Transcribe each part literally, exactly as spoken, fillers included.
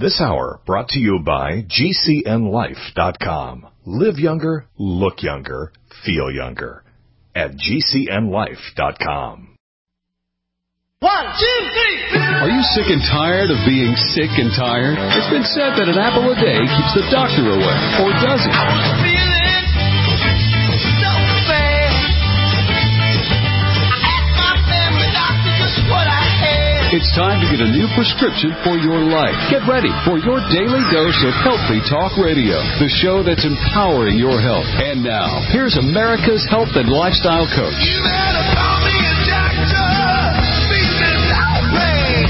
This hour brought to you by G C N life dot com. Live younger, look younger, feel younger at G C N life dot com. One, two, three. Are you sick and tired of being sick and tired? It's been said that an apple a day keeps the doctor away. Or does it? I was feeling so bad. I asked my family doctor just what I had. It's time to get a new prescription for your life. Get ready for your daily dose of Healthy Talk Radio, the show that's empowering your health. And now, here's America's health and lifestyle coach. You better call me a doctor. Business outrage.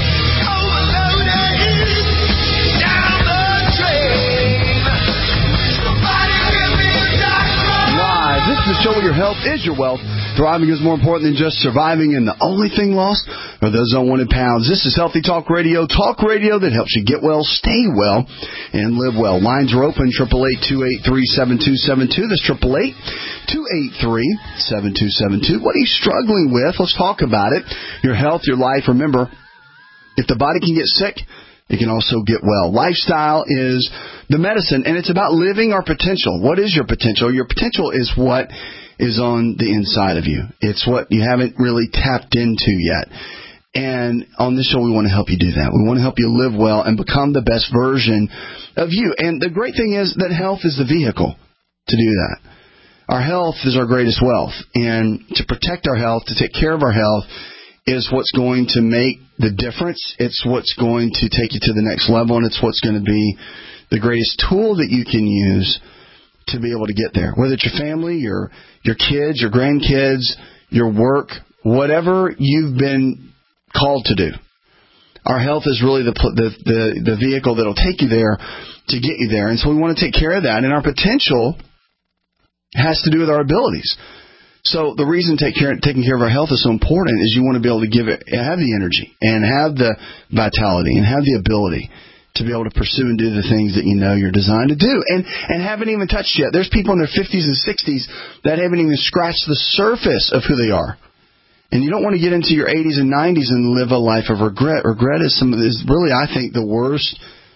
Overloaded. Down the drain. Somebody give me a doctor. Live. This is the show where your health is your wealth. Thriving is more important than just surviving, and the only thing lost are those unwanted pounds. This is Healthy Talk Radio, talk radio that helps you get well, stay well, and live well. Lines are open, eight eight eight, two eight three, seven two seven two. That's eight eight eight, two eight three, seven two seven two. What are you struggling with? Let's talk about it. Your health, your life. Remember, if the body can get sick, it can also get well. Lifestyle is the medicine, and it's about living our potential. What is your potential? Your potential is what is on the inside of you. It's what you haven't really tapped into yet. And on this show, we want to help you do that. We want to help you live well and become the best version of you. And the great thing is that health is the vehicle to do that. Our health is our greatest wealth. And to protect our health, to take care of our health, is what's going to make the difference. It's what's going to take you to the next level, and it's what's going to be the greatest tool that you can use to be able to get there. Whether it's your family, your your kids, your grandkids, your work, whatever you've been called to do. Our health is really the the the, the vehicle that'll take you there to get you there. And so we want to take care of that. And our potential has to do with our abilities. So the reason take care, taking care of our health is so important is you want to be able to give it, have the energy and have the vitality and have the ability to be able to pursue and do the things that you know you're designed to do. And and haven't even touched yet. There's people in their fifties and sixties that haven't even scratched the surface of who they are. And you don't want to get into your eighties and nineties and live a life of regret. Regret is some of is really, I think, the worst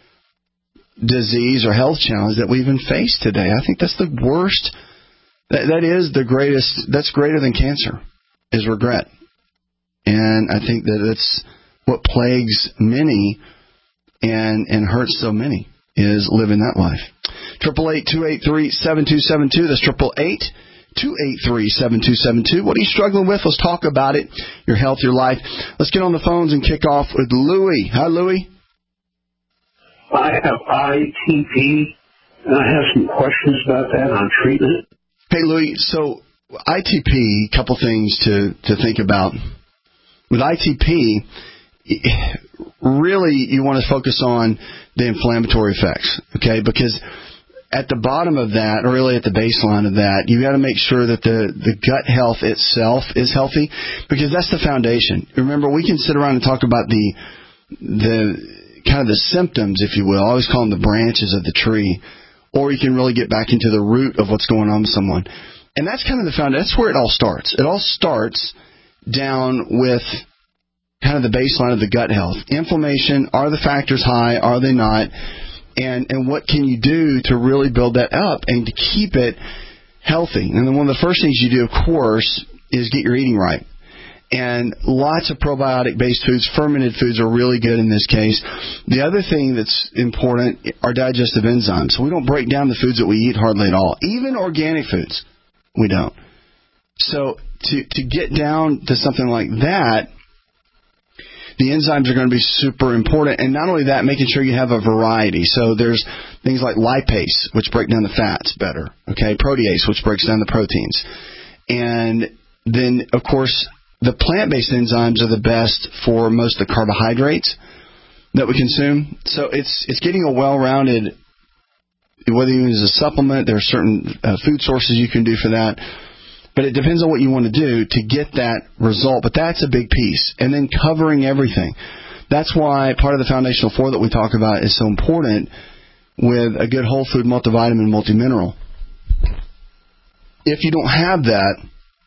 disease or health challenge that we even face today. I think that's the worst. That that is the greatest. That's greater than cancer, is regret. And I think that it's what plagues many and and hurts so many is living that life. eight eight eight, two eight three, seven two seven two. That's eight eight eight, two eight three, seven two seven two. What are you struggling with? Let's talk about it. Your health, your life. Let's get on the phones and kick off with Louie. Hi, Louie. I have I T P, and I have some questions about that on treatment. Hey, Louie, so I T P, a couple things to, to think about. With I T P, really you want to focus on the inflammatory effects, okay? Because at the bottom of that, or really at the baseline of that, you got to make sure that the, the gut health itself is healthy, because that's the foundation. Remember, we can sit around and talk about the the kind of the symptoms, if you will. I always call them the branches of the tree. Or you can really get back into the root of what's going on with someone. And that's kind of the foundation. That's where it all starts. It all starts down with kind of the baseline of the gut health. Inflammation, are the factors high? Are they not? And and what can you do to really build that up and to keep it healthy? And then one of the first things you do, of course, is get your eating right. And lots of probiotic-based foods, fermented foods are really good in this case. The other thing that's important are digestive enzymes. So we don't break down the foods that we eat hardly at all. Even organic foods, we don't. So to to get down to something like that, the enzymes are going to be super important. And not only that, making sure you have a variety. So there's things like lipase, which break down the fats better. Okay, protease, which breaks down the proteins. And then, of course, the plant-based enzymes are the best for most of the carbohydrates that we consume. So it's it's getting a well-rounded, whether you use a supplement, there are certain uh, food sources you can do for that. But it depends on what you want to do to get that result. But that's a big piece. And then covering everything. That's why part of the foundational four that we talk about is so important with a good whole food multivitamin, multimineral. If you don't have that,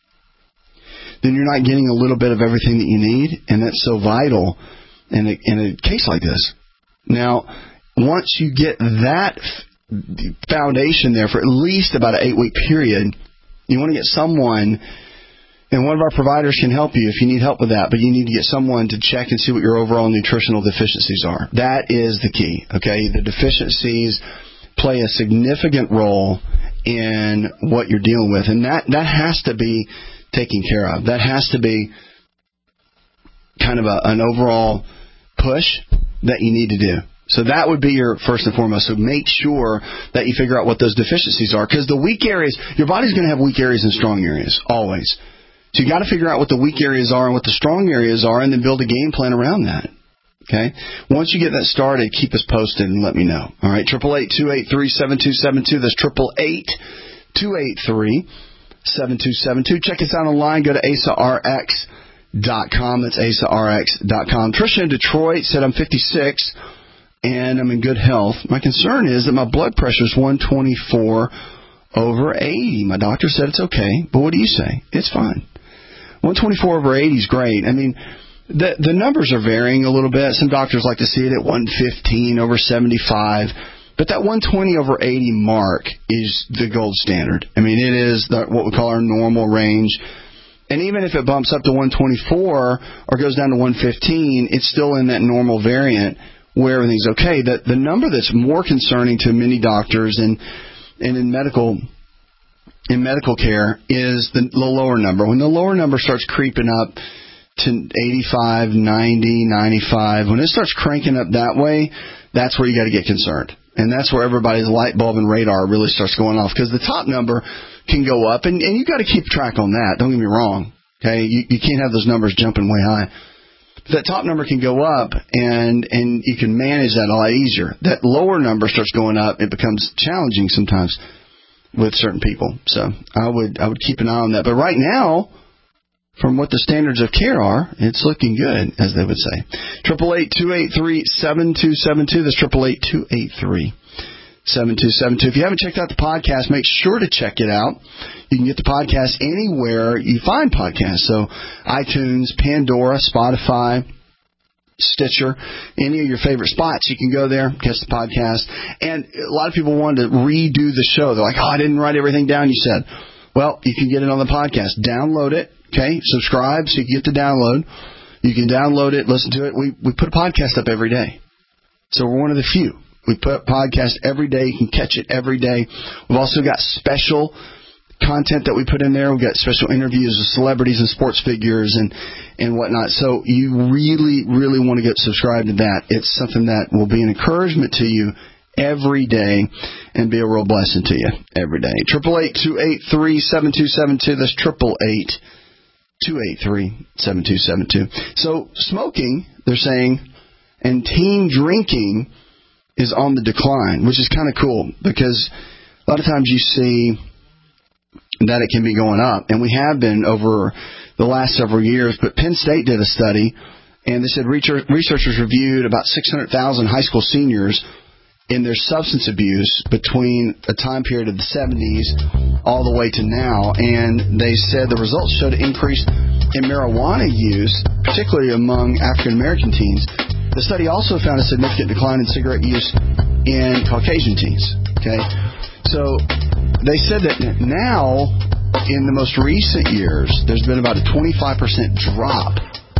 then you're not getting a little bit of everything that you need, and that's so vital in a, in a case like this. Now, once you get that foundation there for at least about an eight-week period, you want to get someone, and one of our providers can help you if you need help with that, but you need to get someone to check and see what your overall nutritional deficiencies are. That is the key, okay? The deficiencies play a significant role in what you're dealing with, and that, that has to be taken care of. That has to be kind of a, an overall push that you need to do. So that would be your first and foremost. So make sure that you figure out what those deficiencies are, because the weak areas, your body's going to have weak areas and strong areas, always. So you got to figure out what the weak areas are and what the strong areas are, and then build a game plan around that. Okay? Once you get that started, keep us posted and let me know. All right? eight eight eight, two eight three, seven two seven two. That's eight eight eight, two eight three, seven two seven two. Check us out online. Go to A S A R X dot com. That's A S A R X dot com. Tricia in Detroit said, I'm fifty-six and I'm in good health. My concern is that my blood pressure is one twenty-four over eighty. My doctor said it's okay, but what do you say? It's fine. one twenty-four over eighty is great. I mean, the the numbers are varying a little bit. Some doctors like to see it at one fifteen over seventy-five. But that one twenty over eighty mark is the gold standard. I mean, it is the, what we call our normal range. And even if it bumps up to one twenty-four or goes down to one fifteen, it's still in that normal variant where everything's okay. The, the number that's more concerning to many doctors and and in medical in medical care is the, the lower number. When the lower number starts creeping up to eighty-five, ninety, ninety-five, when it starts cranking up that way, that's where you got to get concerned. And that's where everybody's light bulb and radar really starts going off, because the top number can go up, and, and you got to keep track on that. Don't get me wrong. Okay, you, you can't have those numbers jumping way high. That top number can go up, and and you can manage that a lot easier. That lower number starts going up, it becomes challenging sometimes with certain people. So I would I would keep an eye on that. But right now, from what the standards of care are, it's looking good, as they would say. eight eight eight, two eight three, seven two seven two. That's eight eight eight, two eight three, seven two seven two. If you haven't checked out the podcast, make sure to check it out. You can get the podcast anywhere you find podcasts. So iTunes, Pandora, Spotify, Stitcher, any of your favorite spots, you can go there, catch the podcast. And a lot of people wanted to redo the show. They're like, oh, I didn't write everything down you said. Well, you can get it on the podcast. Download it. Okay, subscribe so you can get the download. You can download it, listen to it. We we put a podcast up every day. So we're one of the few. We put a podcast every day. You can catch it every day. We've also got special content that we put in there. We've got special interviews with celebrities and sports figures and, and whatnot. So you really, really want to get subscribed to that. It's something that will be an encouragement to you every day and be a real blessing to you every day. eight eight eight, two eight three, seven two seven two. That's eight eight eight, two eight three, seven two seven two. So smoking, they're saying, and teen drinking is on the decline, which is kind of cool, because a lot of times you see that it can be going up, and we have been over the last several years. But Penn State did a study, and they said researchers reviewed about six hundred thousand high school seniors in their substance abuse between a time period of the seventies all the way to now, and they said the results showed an increase in marijuana use, particularly among African American teens. The study also found a significant decline in cigarette use in Caucasian teens. Okay, so they said that now, in the most recent years, there's been about a twenty-five percent drop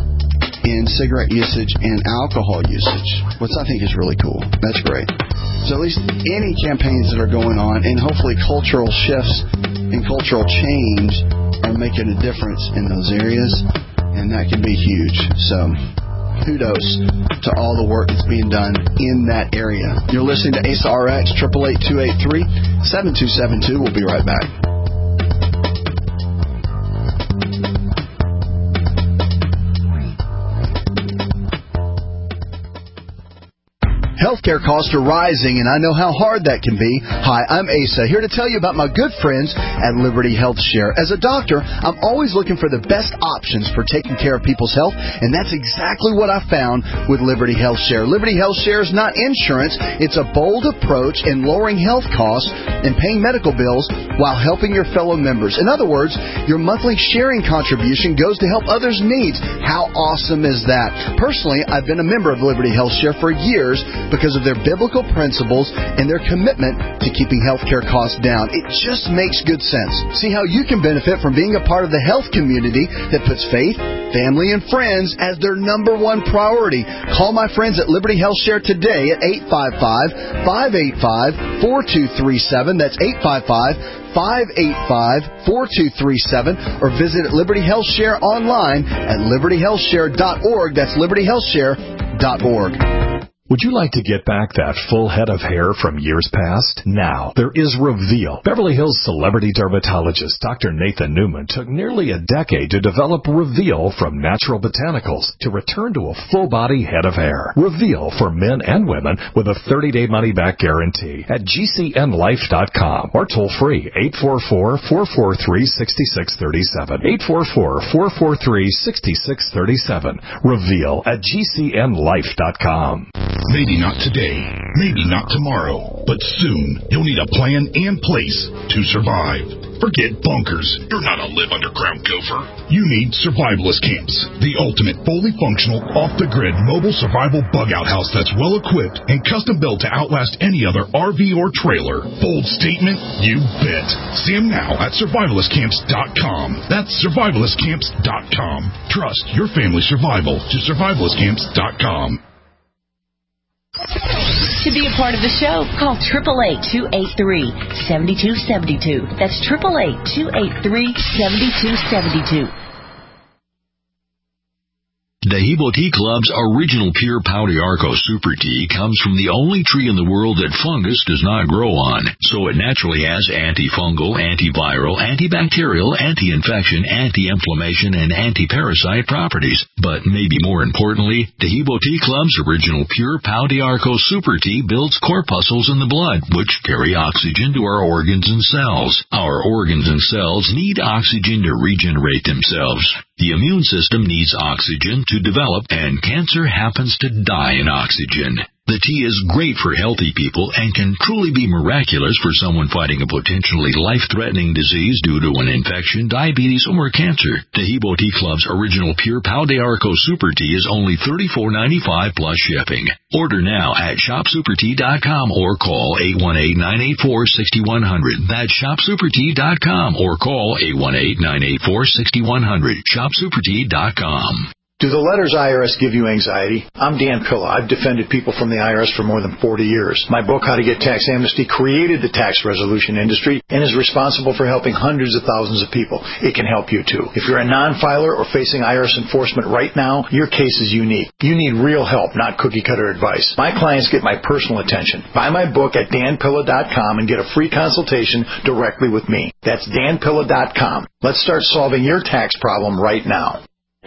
in cigarette usage and alcohol usage, which I think is really cool. That's great. So at least any campaigns that are going on, and hopefully cultural shifts and cultural change are making a difference in those areas, and that can be huge. So kudos to all the work that's being done in that area. You're listening to A C E R X, eight eight eight, two eight three, seven two seven two. We'll be right back. Healthcare costs are rising, and I know how hard that can be. Hi, I'm Asa, here to tell you about my good friends at Liberty Health Share. As a doctor, I'm always looking for the best options for taking care of people's health, and that's exactly what I found with Liberty Health Share. Liberty Health Share is not insurance. It's a bold approach in lowering health costs and paying medical bills while helping your fellow members. In other words, your monthly sharing contribution goes to help others' needs. How awesome is that? Personally, I've been a member of Liberty Health Share for years, because of their biblical principles and their commitment to keeping healthcare costs down. It just makes good sense. See how you can benefit from being a part of the health community that puts faith, family, and friends as their number one priority. Call my friends at Liberty Health Share today at eight five five, five eight five, four two three seven. That's eight five five, five eight five, four two three seven. Or visit Liberty Health Share online at liberty health share dot org. That's liberty health share dot org. Would you like to get back that full head of hair from years past? Now, there is Reveal. Beverly Hills celebrity dermatologist Doctor Nathan Newman took nearly a decade to develop Reveal from natural botanicals to return to a full-body head of hair. Reveal for men and women with a thirty-day money-back guarantee at G C N life dot com or toll-free eight four four, four four three, six six three seven. eight four four, four four three, six six three seven. Reveal at G C N life dot com. Maybe not today, maybe not tomorrow, but soon you'll need a plan and place to survive. Forget bunkers. You're not a live underground gopher. You need Survivalist Camps, the ultimate fully functional, off-the-grid mobile survival bug-out house that's well-equipped and custom-built to outlast any other R V or trailer. Bold statement? You bet. See them now at survivalist camps dot com. That's survivalist camps dot com. Trust your family's survival to survivalist camps dot com. To be a part of the show, call eight eight eight, two eight three, seven two seven two. That's eight eight eight, two eight three, seven two seven two. Dehibo Tea Club's original pure Pau d'Arco Super Tea comes from the only tree in the world that fungus does not grow on, so it naturally has antifungal, antiviral, antibacterial, anti-infection, anti-inflammation, and anti-parasite properties. But maybe more importantly, Dehibo Tea Club's original pure Pau d'Arco Super Tea builds corpuscles in the blood, which carry oxygen to our organs and cells. Our organs and cells need oxygen to regenerate themselves. The immune system needs oxygen to develop, and cancer happens to die in oxygen. The tea is great for healthy people and can truly be miraculous for someone fighting a potentially life-threatening disease due to an infection, diabetes, or cancer. Dehibo Tea Club's original pure Pau d'Arco Super Tea is only thirty-four ninety-five plus shipping. Order now at shop super tea dot com or call eight one eight, nine eight four, six one zero zero. That's shop super tea dot com or call eight one eight, nine eight four, six one zero zero. shop super tea dot com. Do the letters I R S give you anxiety? I'm Dan Pilla. I've defended people from the I R S for more than forty years. My book, How to Get Tax Amnesty, created the tax resolution industry and is responsible for helping hundreds of thousands of people. It can help you, too. If you're a non-filer or facing I R S enforcement right now, your case is unique. You need real help, not cookie-cutter advice. My clients get my personal attention. Buy my book at dan pilla dot com and get a free consultation directly with me. That's dan pilla dot com. Let's start solving your tax problem right now.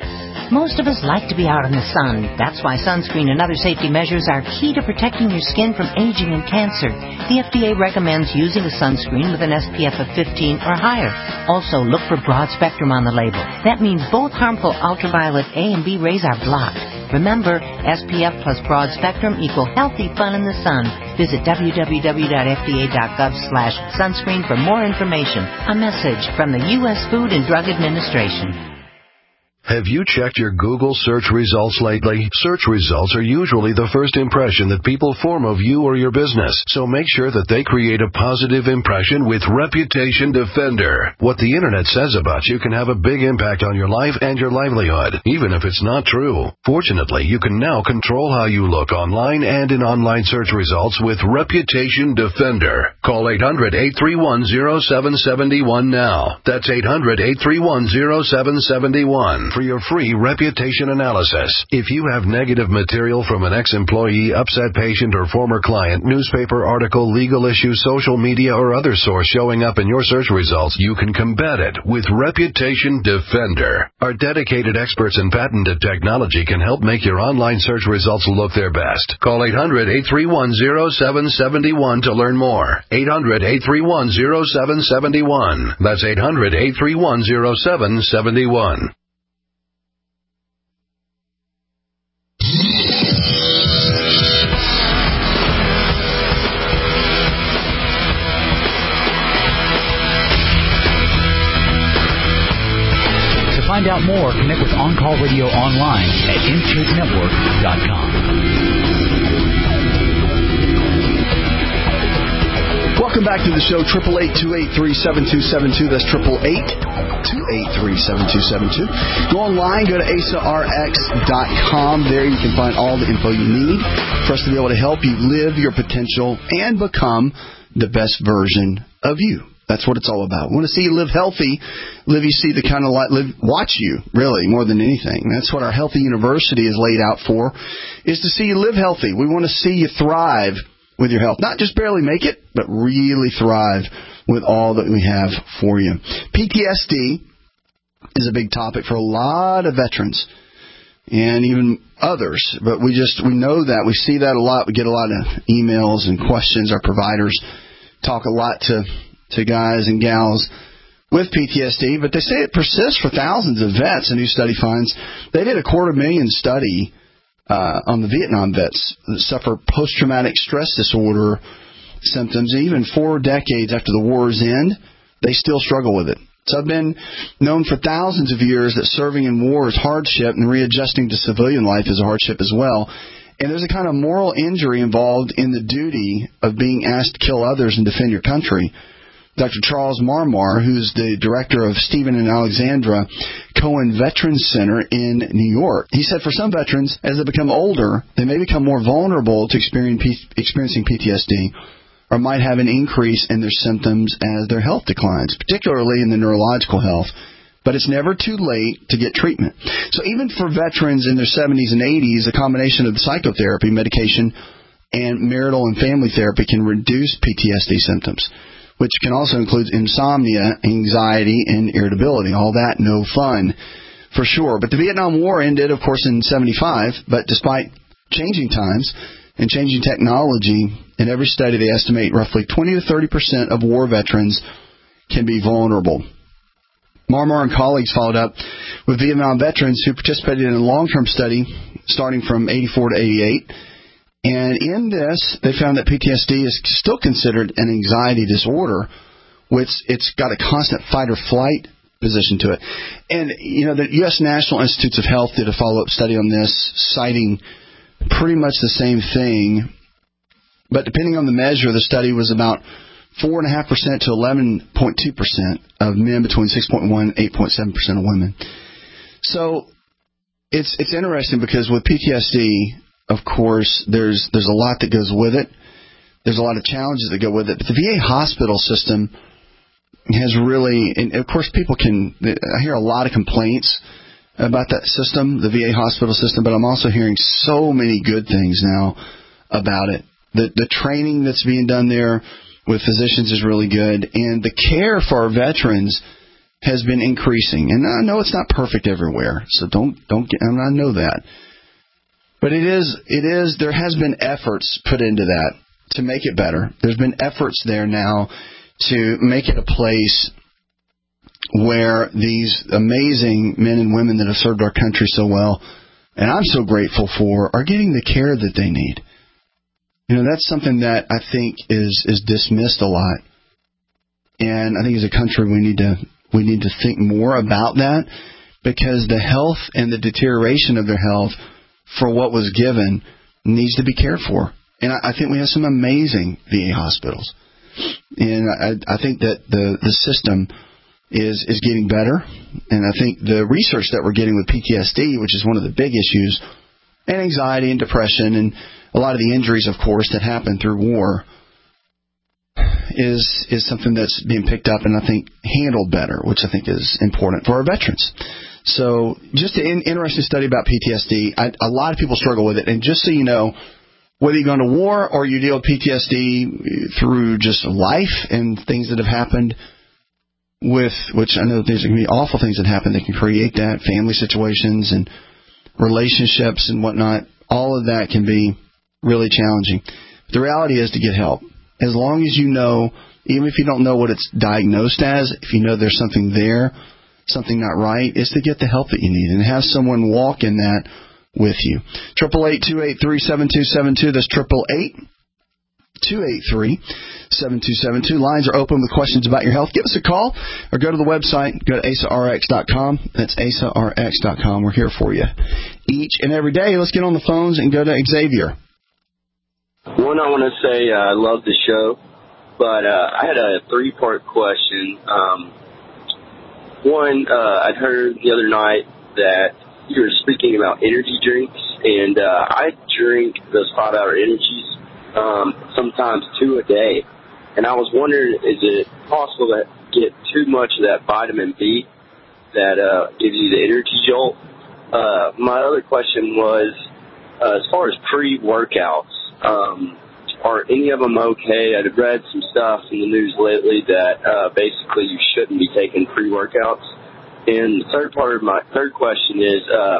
Most of us like to be out in the sun. That's why sunscreen and other safety measures are key to protecting your skin from aging and cancer. The F D A recommends using a sunscreen with an S P F of fifteen or higher. Also, look for broad spectrum on the label. That means both harmful ultraviolet A and B rays are blocked. Remember, S P F plus broad spectrum equal healthy fun in the sun. Visit w w w dot f d a dot gov slash sunscreen for more information. A message from the U S Food and Drug Administration. Have you checked your Google search results lately? Search results are usually the first impression that people form of you or your business, so make sure that they create a positive impression with Reputation Defender. What the internet says about you can have a big impact on your life and your livelihood, even if it's not true. Fortunately, you can now control how you look online and in online search results with Reputation Defender. Call eight hundred, eight three one, zero seven seven one now. That's eight hundred, eight three one, zero seven seven one. For your free reputation analysis. If you have negative material from an ex-employee, upset patient, or former client, newspaper article, legal issue, social media, or other source showing up in your search results, you can combat it with Reputation Defender. Our dedicated experts in patented technology can help make your online search results look their best. Call eight hundred, eight three one, zero seven seven one to learn more. eight hundred, eight three one, zero seven seven one. That's eight hundred, eight three one, zero seven seven one. To find out more, connect with On Call Radio online at intake network dot com. Welcome back to the show, eight eight eight, two eight three, seven two seven two. That's eight eight eight, two eight three, seven two seven two. Go online, go to A S A R X dot com. There you can find all the info you need for us to be able to help you live your potential and become the best version of you. That's what it's all about. We want to see you live healthy, live you see the kind of life, live, watch you, really, more than anything. That's what our Healthy University is laid out for, is to see you live healthy. We want to see you thrive with your health. Not just barely make it, but really thrive with all that we have for you. P T S D is a big topic for a lot of veterans and even others, but we just, we know that. We see that a lot. We get a lot of emails and questions. Our providers talk a lot to to guys and gals with P T S D, but they say it persists for thousands of vets, a new study finds. They did a quarter million study uh, on the Vietnam vets that suffer post-traumatic stress disorder symptoms. And even four decades after the war's end, they still struggle with it. So I've been known for thousands of years that serving in war is hardship and readjusting to civilian life is a hardship as well. And there's a kind of moral injury involved in the duty of being asked to kill others and defend your country. Doctor Charles Marmar, who's the director of Stephen and Alexandra Cohen Veterans Center in New York, he said for some veterans, as they become older, they may become more vulnerable to experiencing P T S D or might have an increase in their symptoms as their health declines, particularly in the neurological health. But it's never too late to get treatment. So even for veterans in their seventies and eighties, a combination of psychotherapy, medication, and marital and family therapy can reduce P T S D symptoms, which can also include insomnia, anxiety, and irritability. All that, no fun, for sure. But the Vietnam War ended, of course, in seventy-five, but despite changing times and changing technology, in every study they estimate roughly twenty to thirty percent of war veterans can be vulnerable. Marmar and colleagues followed up with Vietnam veterans who participated in a long-term study starting from eighty-four to eighty-eight. And in this, they found that P T S D is still considered an anxiety disorder, which it's got a constant fight or flight position to it. And, you know, the U S National Institutes of Health did a follow-up study on this, citing pretty much the same thing. But depending on the measure, the study was about four point five percent to eleven point two percent of men between six point one and eight point seven percent of women. So it's it's interesting because with P T S D, of course, there's there's a lot that goes with it. There's a lot of challenges that go with it. But the V A hospital system has really, and of course people can, I hear a lot of complaints about that system, the V A hospital system, but I'm also hearing so many good things now about it. The, the training that's being done there with physicians is really good, and the care for our veterans has been increasing. And I know it's not perfect everywhere, so don't don't get, I know that. But it is, it is, there has been efforts put into that to make it better. There's been efforts there now to make it a place where these amazing men and women that have served our country so well, and I'm so grateful for, are getting the care that they need. You know, that's something that I think is, is dismissed a lot. And I think as a country we need to we need to think more about that, because the health and the deterioration of their health for what was given needs to be cared for. And I, I think we have some amazing V A hospitals. And I, I think that the, the system is, is getting better. And I think the research that we're getting with P T S D, which is one of the big issues, and anxiety and depression and a lot of the injuries, of course, that happen through war, is is something that's being picked up and I think handled better, which I think is important for our veterans. So just an interesting study about P T S D. I, a lot of people struggle with it. And just so you know, whether you're going to war or you deal with P T S D through just life and things that have happened with, which I know there's going to be awful things that happen that can create that, family situations and relationships and whatnot, all of that can be really challenging. But the reality is to get help. As long as you know, even if you don't know what it's diagnosed as, if you know there's something there, something not right, is to get the help that you need and have someone walk in that with you. Triple eight two eight three seven two seven two. That's triple eight two eight three seven two seven two. Lines are open with questions about your health. Give us a call or go to the website. Go to A S A R X dot com. That's A S A R X dot com. We're here for you each and every day. Let's get on the phones and go to Xavier. One, I want to say uh, I love the show. But uh, I had a three-part question. Um, one, uh, I'd heard the other night that you were speaking about energy drinks, and uh, I drink those five-hour energies, um, sometimes two a day. And I was wondering, is it possible to get too much of that vitamin B that uh, gives you the energy jolt? Uh, my other question was, uh, as far as pre-workouts, um, are any of them okay? I've read some stuff in the news lately that uh, basically you shouldn't be taking pre-workouts. And the third part of my third question is, uh,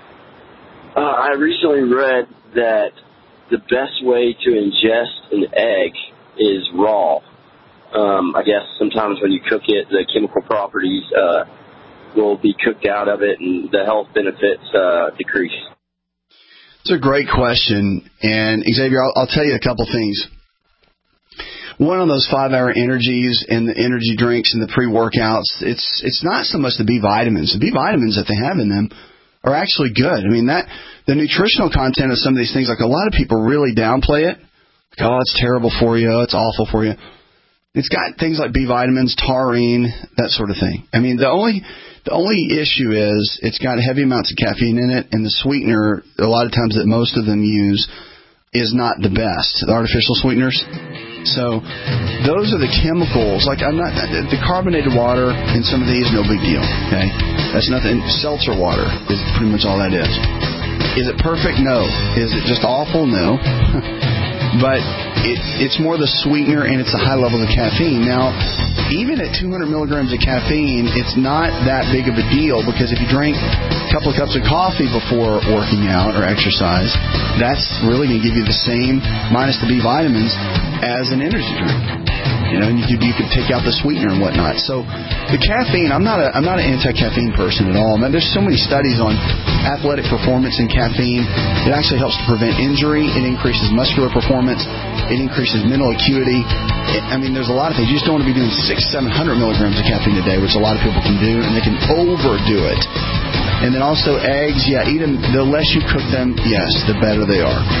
uh, I recently read that the best way to ingest an egg is raw. Um, I guess sometimes when you cook it, the chemical properties uh, will be cooked out of it, and the health benefits uh, decrease. It's a great question, and Xavier, I'll, I'll tell you a couple things. One of those five-hour energies and the energy drinks and the pre-workouts, it's it's not so much the B vitamins. The B vitamins that they have in them are actually good. I mean, that the nutritional content of some of these things, like a lot of people really downplay it. Like, oh, it's terrible for you. It's awful for you. It's got things like B vitamins, taurine, that sort of thing. I mean, the only the only issue is it's got heavy amounts of caffeine in it, and the sweetener, a lot of times that most of them use, is not the best, the artificial sweeteners. So those are the chemicals. Like, I'm not the carbonated water in some of these, no big deal. Okay, that's nothing. Seltzer water is pretty much all that is. Is it perfect? No. Is it just awful? No. But it, it's more the sweetener, and it's the high level of caffeine. Now, even at two hundred milligrams of caffeine, it's not that big of a deal, because if you drink a couple of cups of coffee before working out or exercise, that's really going to give you the same, minus the B vitamins, as an energy drink. You know, you could, you could take out the sweetener and whatnot. So the caffeine, I'm not a I'm not an anti-caffeine person at all. I mean, there's so many studies on athletic performance in caffeine. It actually helps to prevent injury. It increases muscular performance. It increases mental acuity. It, I mean, there's a lot of things. You just don't want to be doing six, seven hundred milligrams of caffeine a day, which a lot of people can do, and they can overdo it. And then also eggs, yeah, eat them. The less you cook them, yes, the better they are.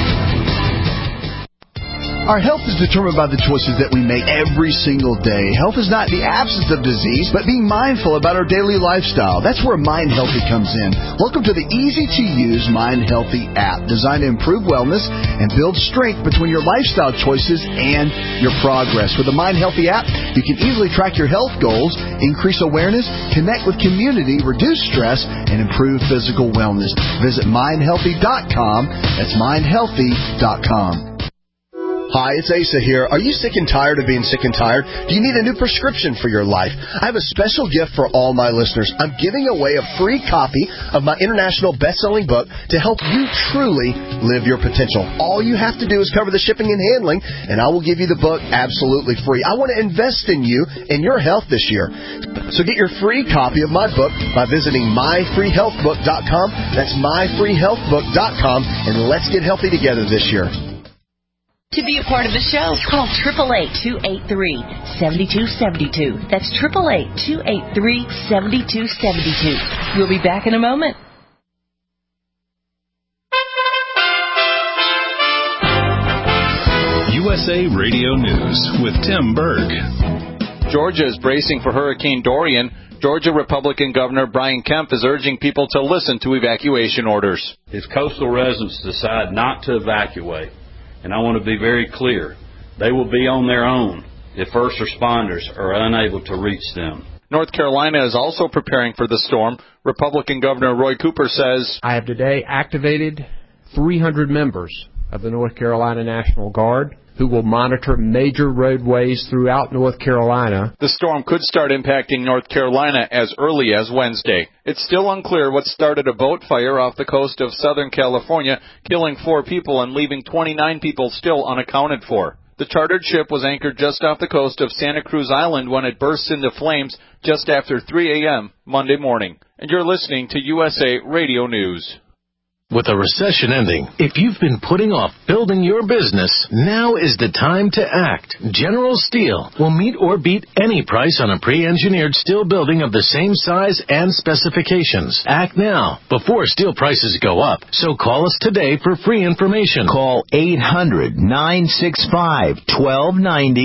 Our health is determined by the choices that we make every single day. Health is not the absence of disease, but being mindful about our daily lifestyle. That's where Mind Healthy comes in. Welcome to the easy-to-use Mind Healthy app, designed to improve wellness and build strength between your lifestyle choices and your progress. With the Mind Healthy app, you can easily track your health goals, increase awareness, connect with community, reduce stress, and improve physical wellness. Visit mind healthy dot com. That's mind healthy dot com. Hi, it's Asa here. Are you sick and tired of being sick and tired? Do you need a new prescription for your life? I have a special gift for all my listeners. I'm giving away a free copy of my international best-selling book to help you truly live your potential. All you have to do is cover the shipping and handling, and I will give you the book absolutely free. I want to invest in you and your health this year. So get your free copy of my book by visiting my free health book dot com. That's my free health book dot com, and let's get healthy together this year. To be a part of the show, call eight eight eight, two eight three, seven two seven two. That's eight eight eight, two eight three, seven two seven two. We'll be back in a moment. U S A Radio News with Tim Berg. Georgia is bracing for Hurricane Dorian. Georgia Republican Governor Brian Kemp is urging people to listen to evacuation orders. If coastal residents decide not to evacuate, and I want to be very clear, they will be on their own if first responders are unable to reach them. North Carolina is also preparing for the storm. Republican Governor Roy Cooper says, I have today activated three hundred members of the North Carolina National Guard who will monitor major roadways throughout North Carolina. The storm could start impacting North Carolina as early as Wednesday. It's still unclear what started a boat fire off the coast of Southern California, killing four people and leaving twenty-nine people still unaccounted for. The chartered ship was anchored just off the coast of Santa Cruz Island when it burst into flames just after three a.m. Monday morning. And you're listening to U S A Radio News. With a recession ending, if you've been putting off building your business, now is the time to act. General Steel will meet or beat any price on a pre-engineered steel building of the same size and specifications. Act now, before steel prices go up. So call us today for free information. Call eight hundred, nine six five, one two nine zero.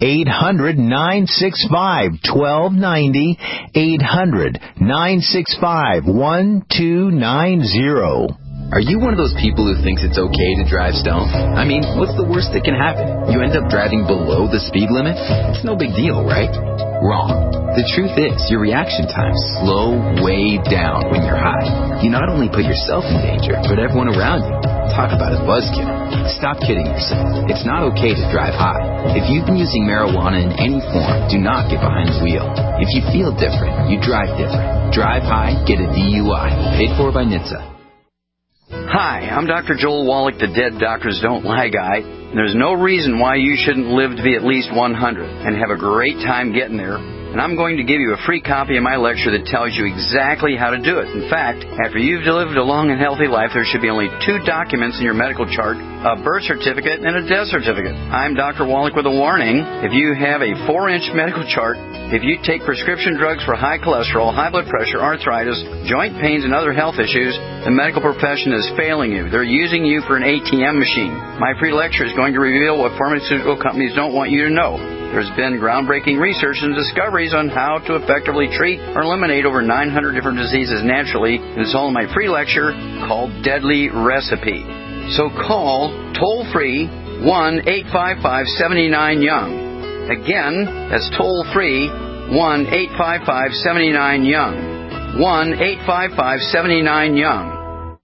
eight hundred, nine six five, one two nine zero. eight hundred, nine six five, one two nine zero. Are you one of those people who thinks it's okay to drive stoned? I mean, what's the worst that can happen? You end up driving below the speed limit? It's no big deal, right? Wrong. The truth is, your reaction times slow way down when you're high. You not only put yourself in danger, but everyone around you. Talk about a buzzkill. Stop kidding yourself. It's not okay to drive high. If you've been using marijuana in any form, do not get behind the wheel. If you feel different, you drive different. Drive high, get a D U I. Paid for by N H T S A. Hi, I'm Doctor Joel Wallach, the Dead Doctors Don't Lie guy. There's no reason why you shouldn't live to be at least one hundred and have a great time getting there. And I'm going to give you a free copy of my lecture that tells you exactly how to do it. In fact, after you've lived a long and healthy life, there should be only two documents in your medical chart, a birth certificate and a death certificate. I'm Doctor Wallach with a warning. If you have a four-inch medical chart, if you take prescription drugs for high cholesterol, high blood pressure, arthritis, joint pains, and other health issues, the medical profession is failing you. They're using you for an A T M machine. My free lecture is going to reveal what pharmaceutical companies don't want you to know. There's been groundbreaking research and discoveries on how to effectively treat or eliminate over nine hundred different diseases naturally, and it's all in my free lecture called Deadly Recipe. So call toll-free one eight five five, seven nine, young. Again, that's toll-free one eight five five, seven nine, young. one eight five five, seven nine, young.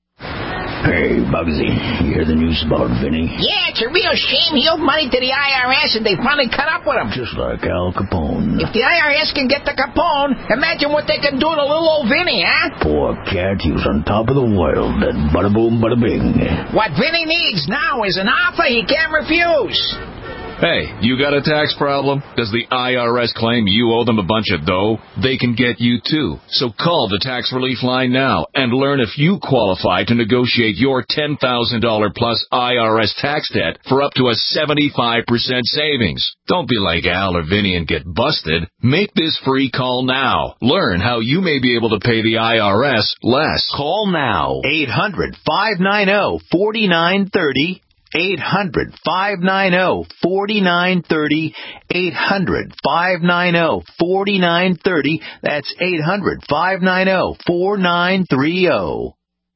Hey, Bugsy, you hear the news about Vinny? Yeah, it's a real shame. He owed money to the I R S and they finally cut up with him. Just like Al Capone. If the I R S can get to Capone, imagine what they can do to little old Vinny, huh? Poor cat, he was on top of the world. That bada boom, bada bing. What Vinny needs now is an offer he can't refuse. Hey, you got a tax problem? Does the I R S claim you owe them a bunch of dough? They can get you too. So call the tax relief line now and learn if you qualify to negotiate your ten thousand dollars plus I R S tax debt for up to a seventy-five percent savings. Don't be like Al or Vinny and get busted. Make this free call now. Learn how you may be able to pay the I R S less. Call now. eight hundred, five nine zero, four nine three zero. eight hundred, five nine zero, four nine three zero. eight hundred, five nine zero, four nine three zero. That's eight hundred, five nine zero, four nine three zero.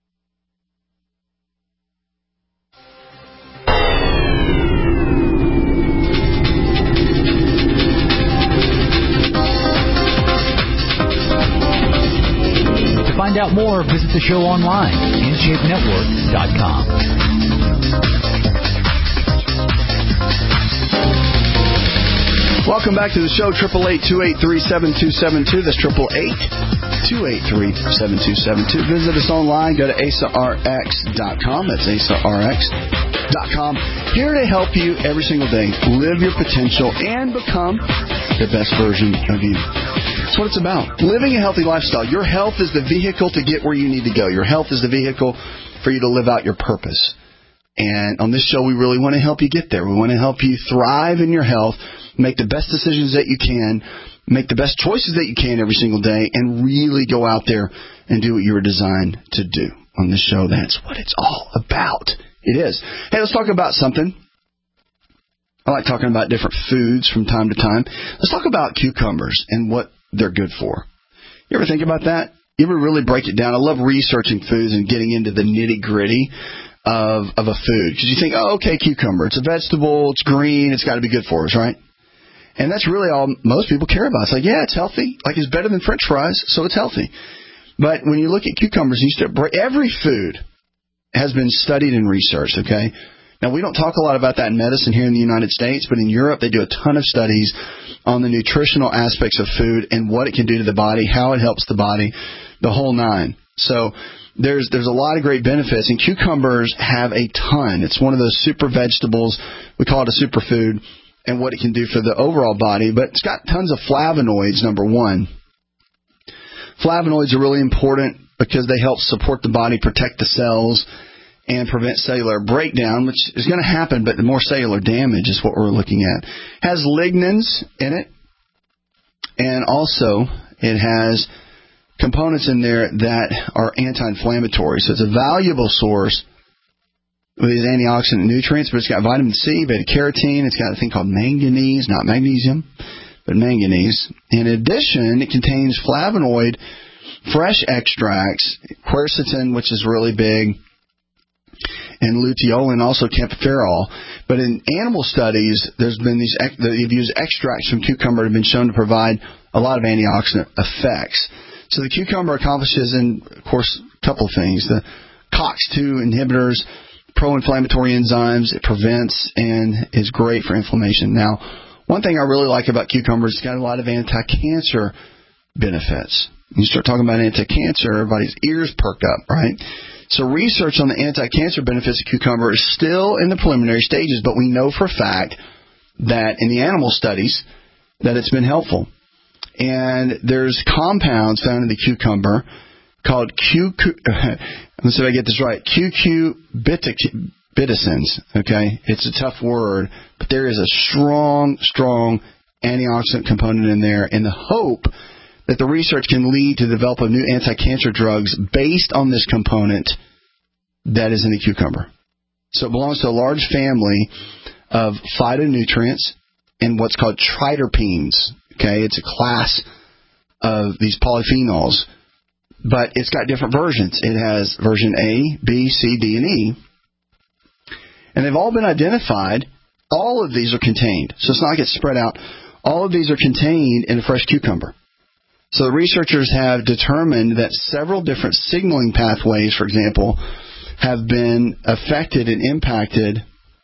To find out more, visit the show online, in shape network dot com. Welcome back to the show, triple eight, two eight three, seven two seven two. That's triple eight, two eight three, seven two seven two. Visit us online. Go to A S A R X dot com. That's A S A R X dot com. Here to help you every single day. Live your potential and become the best version of you. That's what it's about. Living a healthy lifestyle. Your health is the vehicle to get where you need to go. Your health is the vehicle for you to live out your purpose. And on this show, we really want to help you get there. We want to help you thrive in your health, make the best decisions that you can, make the best choices that you can every single day, and really go out there and do what you were designed to do. On this show, that's what it's all about. It is. Hey, let's talk about something. I like talking about different foods from time to time. Let's talk about cucumbers and what they're good for. You ever think about that? You ever really break it down? I love researching foods and getting into the nitty-gritty of of a food. Because you think, oh, okay, cucumber. It's a vegetable. It's green. It's got to be good for us, right? And that's really all most people care about. It's like, yeah, it's healthy. Like, it's better than French fries, so it's healthy. But when you look at cucumbers, you start, every food has been studied and researched, okay? Now, we don't talk a lot about that in medicine here in the United States, but in Europe, they do a ton of studies on the nutritional aspects of food and what it can do to the body, how it helps the body, the whole nine. So there's there's a lot of great benefits, and cucumbers have a ton. It's one of those super vegetables. We call it a superfood, and what it can do for the overall body. But it's got tons of flavonoids, number one. Flavonoids are really important because they help support the body, protect the cells, and prevent cellular breakdown, which is going to happen, but the more cellular damage is what we're looking at. It has lignans in it, and also it has components in there that are anti-inflammatory. So it's a valuable source with these antioxidant nutrients, but it's got vitamin C, beta-carotene. It's got a thing called manganese, not magnesium, but manganese. In addition, it contains flavonoid fresh extracts, quercetin, which is really big, and luteolin, also kaempferol. But in animal studies, there's been these, they've used extracts from cucumber that have been shown to provide a lot of antioxidant effects. So the cucumber accomplishes, in, of course, a couple of things. The C O X two inhibitors, pro-inflammatory enzymes, it prevents and is great for inflammation. Now, one thing I really like about cucumber is it's got a lot of anti-cancer benefits. You start talking about anti-cancer, everybody's ears perk up, right? So research on the anti-cancer benefits of cucumber is still in the preliminary stages, but we know for a fact that in the animal studies that it's been helpful. And there's compounds found in the cucumber called Q. Let's see if I get this right. Cucurbitacins. Okay, it's a tough word, but there is a strong, strong antioxidant component in there, in the hope that the research can lead to the development of new anti-cancer drugs based on this component that is in the cucumber. So it belongs to a large family of phytonutrients and what's called triterpenes. Okay, it's a class of these polyphenols, but it's got different versions. It has version A, B, C, D, and E. And they've all been identified. All of these are contained. So it's not like it's spread out. All of these are contained in a fresh cucumber. So the researchers have determined that several different signaling pathways, for example, have been affected and impacted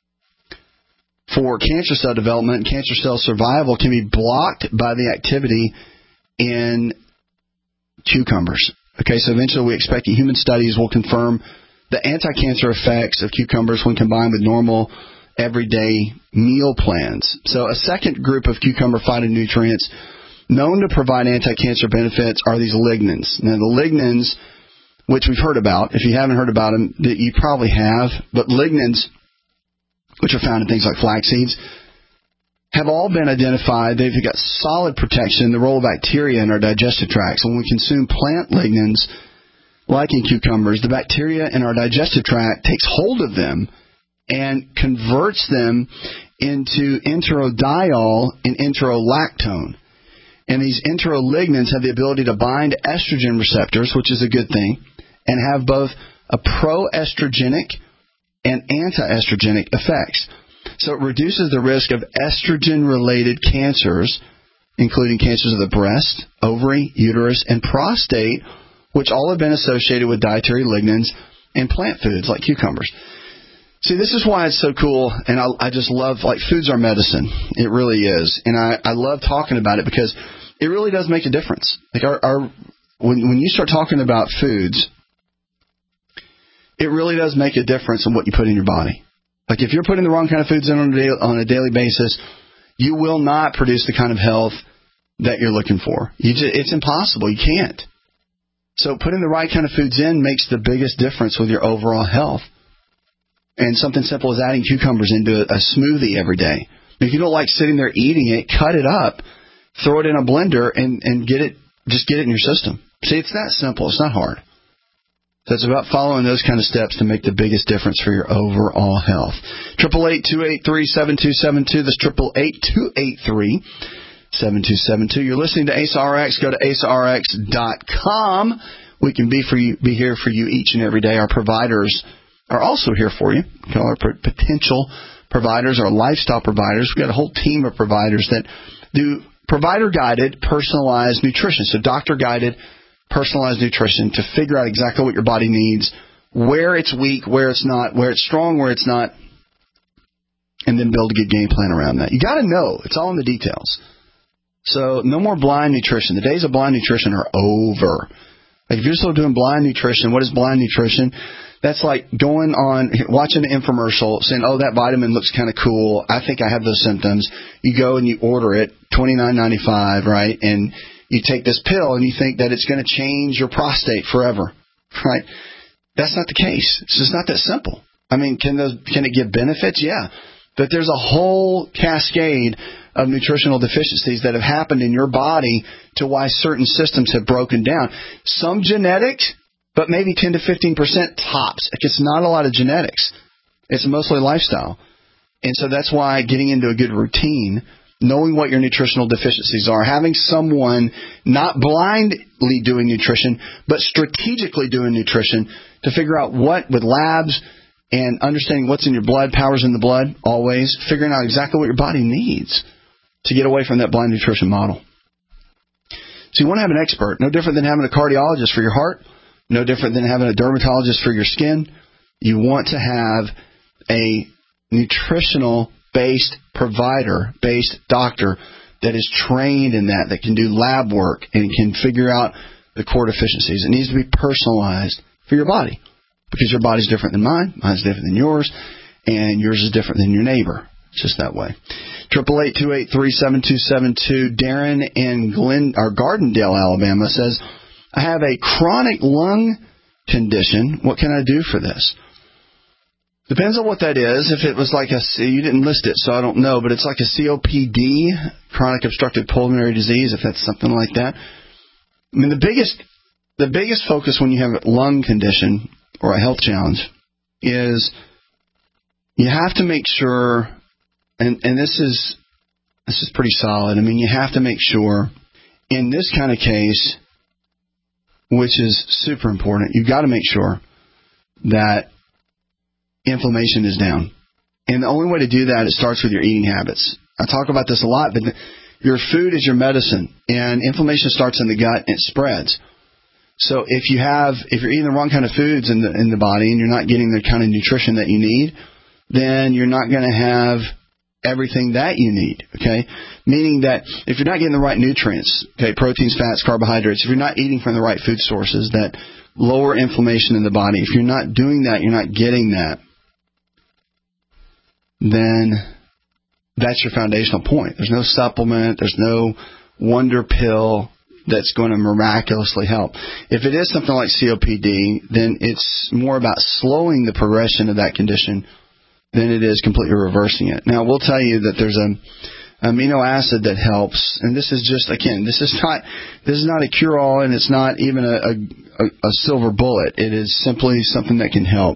for cancer cell development, and cancer cell survival can be blocked by the activity in cucumbers. Okay, so eventually we expect that human studies will confirm the anti-cancer effects of cucumbers when combined with normal everyday meal plans. So a second group of cucumber phytonutrients known to provide anti-cancer benefits are these lignans. Now, the lignans, which we've heard about, if you haven't heard about them, you probably have, but lignans, which are found in things like flax seeds, have all been identified. They've got solid protection in the role of bacteria in our digestive tracts. When we consume plant lignans, like in cucumbers, the bacteria in our digestive tract takes hold of them and converts them into enterodiol and enterolactone. And these enterolignans have the ability to bind estrogen receptors, which is a good thing, and have both a proestrogenic and anti-estrogenic effects. So it reduces the risk of estrogen-related cancers, including cancers of the breast, ovary, uterus, and prostate, which all have been associated with dietary lignans and plant foods like cucumbers. See, this is why it's so cool, and I, I just love, like, foods are medicine. It really is. And I, I love talking about it because it really does make a difference. Like our, our when, when you start talking about foods, it really does make a difference in what you put in your body. Like if you're putting the wrong kind of foods in on a, daily, on a daily basis, you will not produce the kind of health that you're looking for. You just, it's impossible. You can't. So putting the right kind of foods in makes the biggest difference with your overall health. And something simple as adding cucumbers into a smoothie every day. If you don't like sitting there eating it, cut it up, throw it in a blender, and, and get it, just get it in your system. See, it's that simple. It's not hard. So it's about following those kind of steps to make the biggest difference for your overall health. triple eight, two eight three, seven two seven two. That's triple eight, two eight three, seven two seven two. You're listening to A C E R X. Go to A C E R X dot com. We can be for you, be here for you each and every day. Our providers are also here for you. We call our potential providers, our lifestyle providers. We've got a whole team of providers that do provider-guided, personalized nutrition. So doctor-guided, personalized nutrition to figure out exactly what your body needs, where it's weak, where it's not, where it's strong, where it's not, and then build a good game plan around that. You got to know. It's all in the details. So no more blind nutrition. The days of blind nutrition are over. Like if you're still doing blind nutrition, what is blind nutrition? That's like going on, watching an infomercial, saying, oh, that vitamin looks kind of cool. I think I have those symptoms. You go and you order it, twenty-nine ninety-five, right? And you take this pill and you think that it's going to change your prostate forever, right? That's not the case. It's just not that simple. I mean, can those, can it give benefits? Yeah. But there's a whole cascade of nutritional deficiencies that have happened in your body to why certain systems have broken down. Some genetics, but maybe ten to fifteen percent tops. It's not a lot of genetics. It's mostly lifestyle. And so that's why getting into a good routine, knowing what your nutritional deficiencies are, having someone not blindly doing nutrition, but strategically doing nutrition to figure out what, with labs and understanding what's in your blood, powers in the blood, always, figuring out exactly what your body needs to get away from that blind nutrition model. So you want to have an expert, no different than having a cardiologist for your heart, no different than having a dermatologist for your skin. You want to have a nutritional-based provider, based doctor that is trained in that, that can do lab work and can figure out the core deficiencies. It needs to be personalized for your body because your body's different than mine, mine's different than yours, and yours is different than your neighbor. It's just that way. Triple eight two eight three seven two seven two. Darren in Glen or Gardendale, Alabama says, "I have a chronic lung condition. What can I do for this?" Depends on what that is. If it was like a, you didn't list it, so I don't know, but it's like a C O P D, chronic obstructive pulmonary disease, if that's something like that. I mean, the biggest, the biggest focus when you have a lung condition or a health challenge is you have to make sure, and, and this is, this is pretty solid. I mean, you have to make sure in this kind of case, which is super important, you've got to make sure that inflammation is down. And the only way to do that, it starts with your eating habits. I talk about this a lot, but your food is your medicine, and inflammation starts in the gut and it spreads. So if you have, if you're eating the wrong kind of foods in the in the body and you're not getting the kind of nutrition that you need, then you're not going to have everything that you need, okay? Meaning that if you're not getting the right nutrients, okay, proteins, fats, carbohydrates, if you're not eating from the right food sources that lower inflammation in the body, if you're not doing that, you're not getting that, then that's your foundational point. There's no supplement, there's no wonder pill that's going to miraculously help. If it is something like C O P D, then it's more about slowing the progression of that condition than it is completely reversing it. Now, we'll tell you that there's a amino acid that helps, and this is just, again, this is not this is not a cure-all, and it's not even a, a, a silver bullet. It is simply something that can help.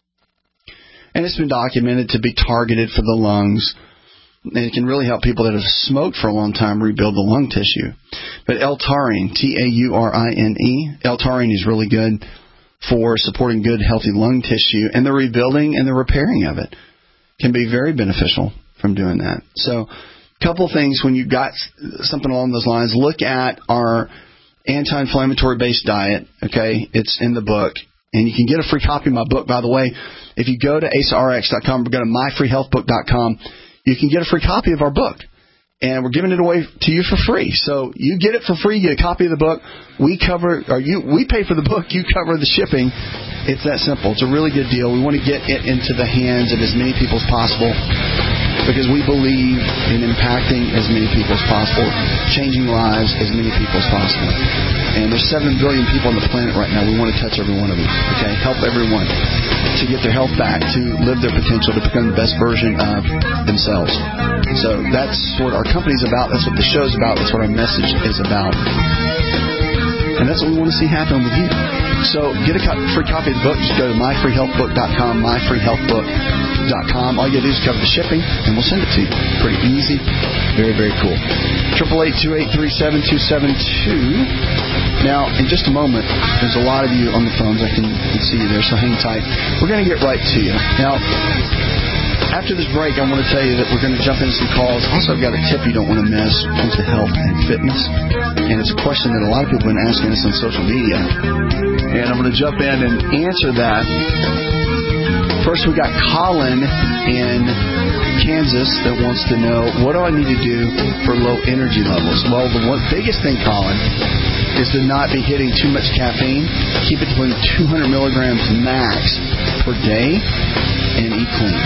And it's been documented to be targeted for the lungs. And it can really help people that have smoked for a long time rebuild the lung tissue. But L-taurine, T A U R I N E, L-taurine is really good for supporting good, healthy lung tissue. And the rebuilding and the repairing of it can be very beneficial from doing that. So a couple things when you've got something along those lines. Look at our anti-inflammatory based diet. Okay, it's in the book. And you can get a free copy of my book, by the way. If you go to ace r x dot com or go to my free health book dot com, you can get a free copy of our book. And we're giving it away to you for free. So you get it for free, you get a copy of the book. We cover, or you, we pay for the book, you cover the shipping. It's that simple. It's a really good deal. We want to get it into the hands of as many people as possible because we believe in impacting as many people as possible, changing lives as many people as possible. And there's seven billion people on the planet right now. We want to touch every one of them. Okay? Help everyone to get their health back, to live their potential, to become the best version of themselves. So that's what our company's about. That's what the show's about. That's what our message is about. And that's what we want to see happen with you. So get a co- free copy of the book. Just go to my free health book dot com, my free health book dot com. All you got to do is cover the shipping, and we'll send it to you. Pretty easy. Very, very cool. eight eight eight, two eight three, seven two seven two. Now, in just a moment, there's a lot of you on the phones. I can, can see you there, so hang tight. We're going to get right to you. Now, after this break, I want to tell you that we're going to jump into some calls. Also, I've got a tip you don't want to miss when it comes to health and fitness. And it's a question that a lot of people have been asking us on social media. And I'm going to jump in and answer that. First, we got Colin in Kansas that wants to know, what do I need to do for low energy levels? Well, the one, biggest thing, Colin, is to not be hitting too much caffeine. Keep it between two hundred milligrams max per day and eat clean.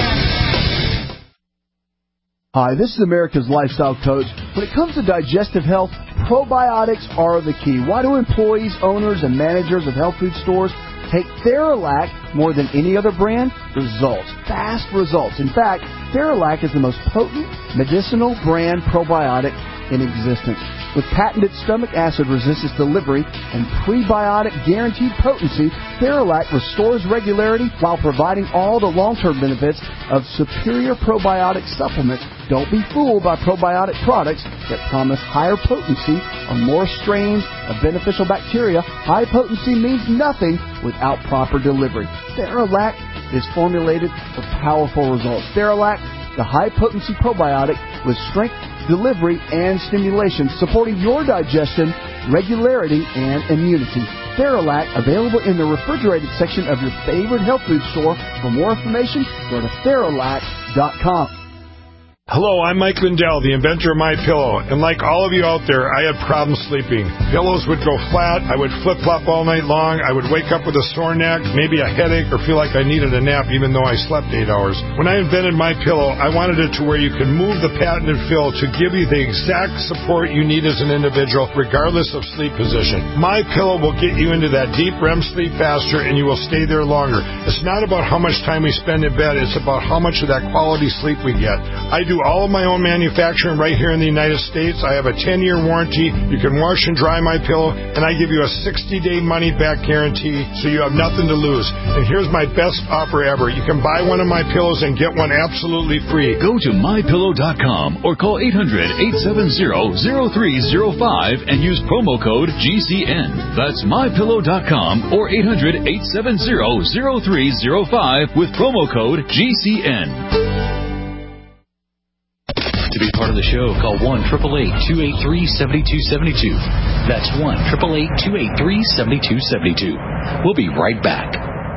Hi, this is America's Lifestyle Coach. When it comes to digestive health, probiotics are the key. Why do employees, owners, and managers of health food stores take Theralac more than any other brand? Results. Fast results. In fact, Theralac is the most potent medicinal brand probiotic in existence. With patented stomach acid resistance delivery and prebiotic guaranteed potency, Theralac restores regularity while providing all the long-term benefits of superior probiotic supplements. Don't be fooled by probiotic products that promise higher potency or more strains of beneficial bacteria. High potency means nothing without proper delivery. Theralac is formulated for powerful results. Theralac, the high-potency probiotic with strength, delivery, and stimulation, supporting your digestion, regularity, and immunity. Theralac, available in the refrigerated section of your favorite health food store. For more information, go to Theralac dot com. Hello, I'm Mike Lindell, the inventor of MyPillow, and like all of you out there, I had problems sleeping. Pillows would go flat, I would flip-flop all night long, I would wake up with a sore neck, maybe a headache, or feel like I needed a nap even though I slept eight hours. When I invented MyPillow, I wanted it to where you could move the patented fill to give you the exact support you need as an individual, regardless of sleep position. MyPillow will get you into that deep R E M sleep faster, and you will stay there longer. It's not about how much time we spend in bed, it's about how much of that quality sleep we get. I do all of my own manufacturing right here in the United States. I have a ten-year warranty. You can wash and dry my pillow, and I give you a sixty-day money-back guarantee, so you have nothing to lose. And here's my best offer ever. You can buy one of my pillows and get one absolutely free. Go to my pillow dot com or call eight hundred, eight seven zero, zero three zero five and use promo code G C N. That's my pillow dot com or eight hundred, eight seven zero, zero three zero five with promo code G C N. To be part of the show, call one eight eight eight, two eight three, seven two seven two. That's one eight eight eight, two eight three, seven two seven two. We'll be right back.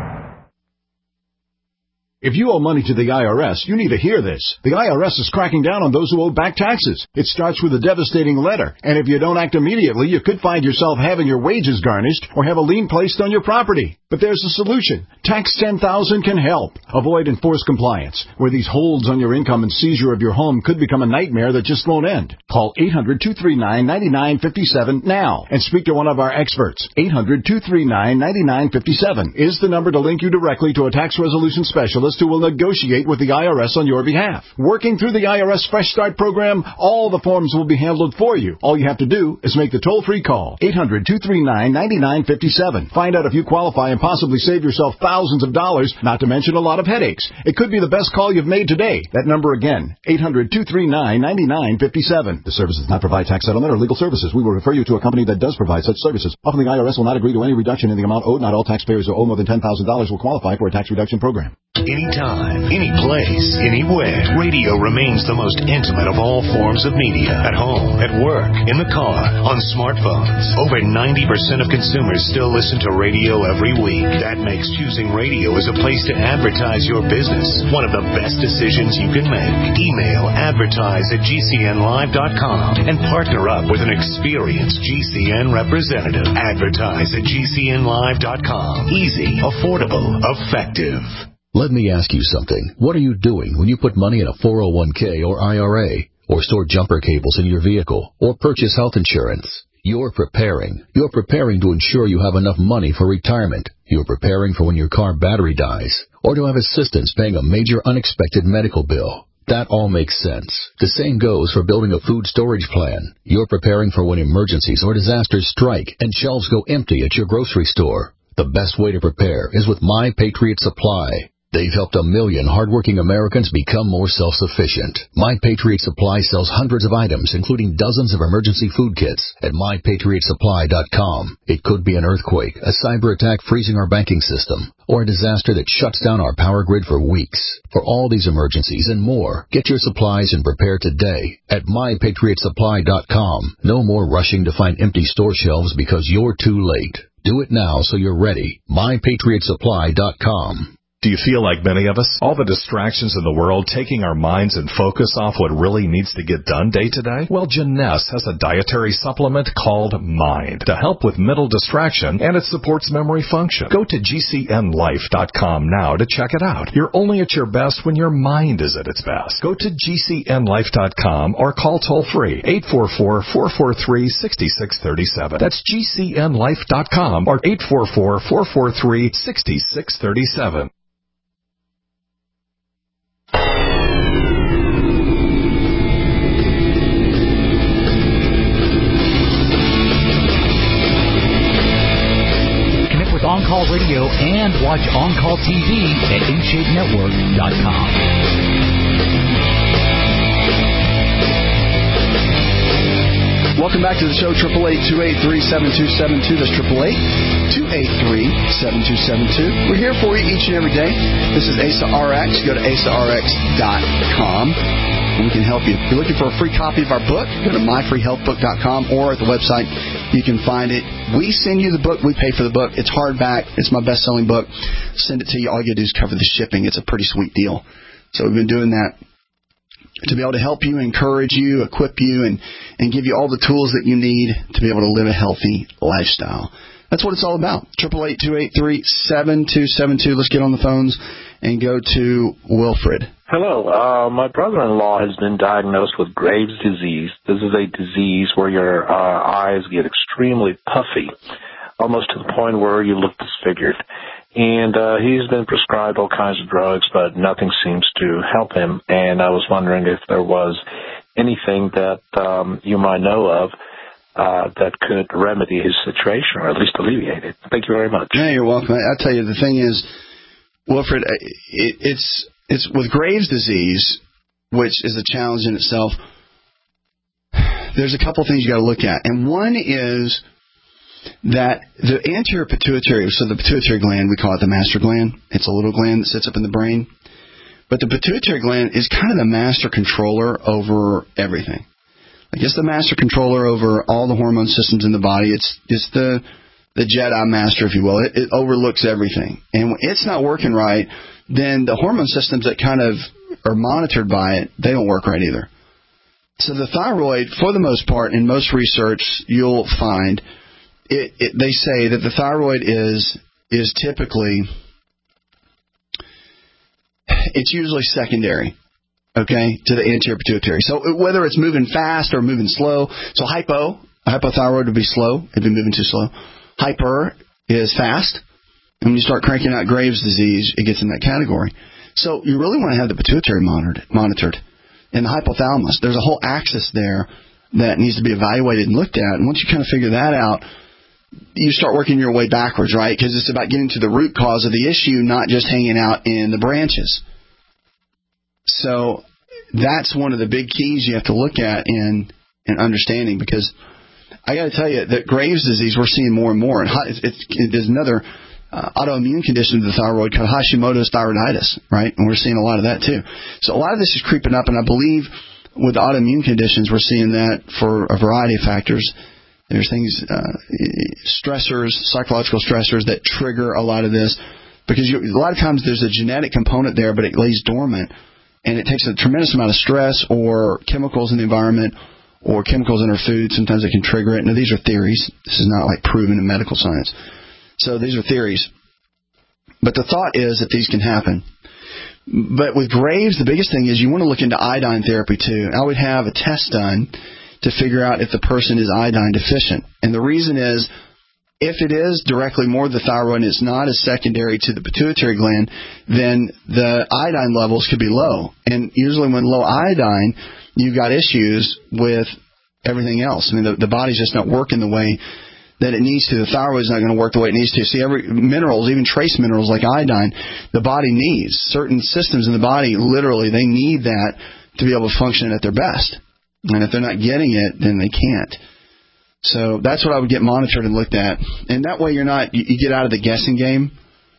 If you owe money to the I R S, you need to hear this. The I R S is cracking down on those who owe back taxes. It starts with a devastating letter, and if you don't act immediately, you could find yourself having your wages garnished or have a lien placed on your property. But there's a solution. Tax ten thousand can help. Avoid enforced compliance, where these holds on your income and seizure of your home could become a nightmare that just won't end. Call eight hundred, two three nine, nine nine five seven now and speak to one of our experts. eight hundred, two three nine, nine nine five seven is the number to link you directly to a tax resolution specialist who will negotiate with the I R S on your behalf. Working through the I R S Fresh Start program, all the forms will be handled for you. All you have to do is make the toll-free call. eight hundred, two three nine, nine nine five seven. Find out if you qualify and possibly save yourself thousands of dollars, not to mention a lot of headaches. It could be the best call you've made today. That number again, eight hundred, two three nine, nine nine five seven. The service does not provide tax settlement or legal services. We will refer you to a company that does provide such services. Often the I R S will not agree to any reduction in the amount owed. Not all taxpayers who owe more than ten thousand dollars will qualify for a tax reduction program. Anytime, any place, anywhere, radio remains the most intimate of all forms of media. At home, at work, in the car, on smartphones. Over ninety percent of consumers still listen to radio every week. That makes choosing radio as a place to advertise your business one of the best decisions you can make. Email advertise at G C N live dot com and partner up with an experienced G C N representative. Advertise at G C N live dot com. Easy, affordable, effective. Let me ask you something. What are you doing when you put money in a four oh one k or I R A, or store jumper cables in your vehicle, or purchase health insurance? You're preparing. You're preparing to ensure you have enough money for retirement. You're preparing for when your car battery dies, or to have assistance paying a major unexpected medical bill. That all makes sense. The same goes for building a food storage plan. You're preparing for when emergencies or disasters strike and shelves go empty at your grocery store. The best way to prepare is with My Patriot Supply. They've helped a million hardworking Americans become more self-sufficient. My Patriot Supply sells hundreds of items, including dozens of emergency food kits at my patriot supply dot com. It could be an earthquake, a cyber attack freezing our banking system, or a disaster that shuts down our power grid for weeks. For all these emergencies and more, get your supplies and prepare today at my patriot supply dot com. No more rushing to find empty store shelves because you're too late. Do it now so you're ready. my patriot supply dot com. Do you feel like many of us? All the distractions in the world taking our minds and focus off what really needs to get done day to day? Well, Jeunesse has a dietary supplement called Mind to help with mental distraction, and it supports memory function. Go to G C N life dot com now to check it out. You're only at your best when your mind is at its best. Go to G C N life dot com or call toll-free eight four four, four four three, six six three seven. That's G C N life dot com or eight four four, four four three, six six three seven. On-Call Radio and watch On-Call T V at in shape network dot com. Welcome back to the show, eight eight eight, two eight three, seven two seven two. That's eight eight eight, two eight three, seven two seven two. We're here for you each and every day. This is A S A R X. Go to A S A R X dot com. We can help you. If you're looking for a free copy of our book, go to my free health book dot com, or at the website, you can find it. We send you the book. We pay for the book. It's hardback. It's my best-selling book. Send it to you. All you got to do is cover the shipping. It's a pretty sweet deal. So we've been doing that to be able to help you, encourage you, equip you, and, and give you all the tools that you need to be able to live a healthy lifestyle. That's what it's all about. eight eight eight, two eight three, seven two seven two. Let's get on the phones and go to Wilfred. Hello. Uh, my brother-in-law has been diagnosed with Graves' disease. This is a disease where your uh, eyes get extremely puffy, almost to the point where you look disfigured. And uh, he's been prescribed all kinds of drugs, but nothing seems to help him. And I was wondering if there was anything that um, you might know of uh, that could remedy his situation, or at least alleviate it. Thank you very much. Yeah, you're welcome. I, I tell you, the thing is, Wilfred, it, it's it's with Graves' disease, which is a challenge in itself. There's a couple things you got to look at, and one is that the anterior pituitary, so the pituitary gland, we call it the master gland. It's a little gland that sits up in the brain. But the pituitary gland is kind of the master controller over everything. Like it's the master controller over all the hormone systems in the body. It's it's the the Jedi master, if you will. It, it overlooks everything. And when it's not working right, then the hormone systems that kind of are monitored by it, they don't work right either. So the thyroid, for the most part, in most research, you'll find It, it, they say that the thyroid is is typically, it's usually secondary, okay, to the anterior pituitary. So whether it's moving fast or moving slow, so hypo, hypothyroid would be slow, it'd be moving too slow. Hyper is fast, and when you start cranking out Graves' disease, it gets in that category. So you really want to have the pituitary monitored, monitored. And the hypothalamus, there's a whole axis there that needs to be evaluated and looked at, and once you kind of figure that out, you start working your way backwards, right? Because it's about getting to the root cause of the issue, not just hanging out in the branches. So that's one of the big keys you have to look at in, in understanding, because I got to tell you that Graves' disease we're seeing more and more. And it's, it's, there's another uh, autoimmune condition of the thyroid called Hashimoto's thyroiditis, right? And we're seeing a lot of that too. So a lot of this is creeping up, and I believe with autoimmune conditions we're seeing that for a variety of factors. There's things, uh, stressors, psychological stressors that trigger a lot of this, because you, a lot of times there's a genetic component there, but it lays dormant, and it takes a tremendous amount of stress or chemicals in the environment or chemicals in our food. Sometimes it can trigger it. Now, these are theories. This is not like proven in medical science. So these are theories. But the thought is that these can happen. But with Graves, the biggest thing is you want to look into iodine therapy too. I would have a test done to figure out if the person is iodine deficient. And the reason is, if it is directly more the thyroid and it's not as secondary to the pituitary gland, then the iodine levels could be low. And usually when low iodine, you've got issues with everything else. I mean, the, the body's just not working the way that it needs to. The thyroid's not going to work the way it needs to. See, every minerals, even trace minerals like iodine, the body needs. Certain systems in the body, literally, they need that to be able to function at their best. And if they're not getting it, then they can't. So that's what I would get monitored and looked at. And that way you're not, you, you get out of the guessing game